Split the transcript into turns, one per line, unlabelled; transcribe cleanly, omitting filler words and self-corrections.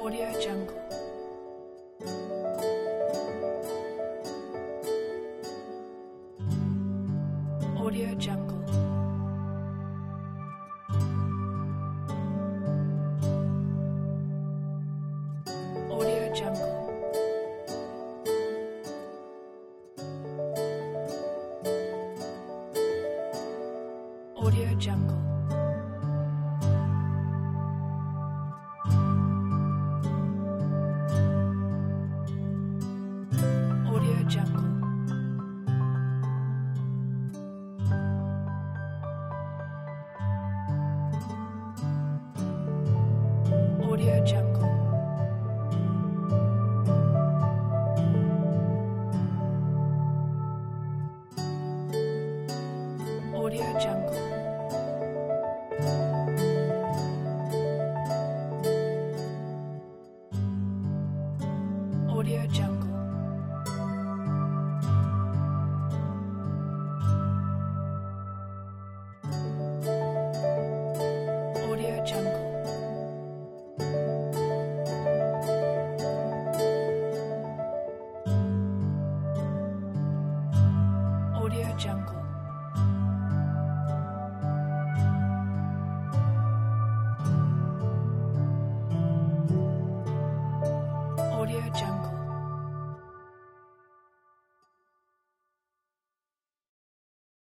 Audio Jungle. Audio Jungle. Audio Jungle. Audio Jungle. Audio Jungle. Audio Jungle. Audio Jungle. Audio Jungle. Audio Jungle. Audio Jungle. Audio Jungle.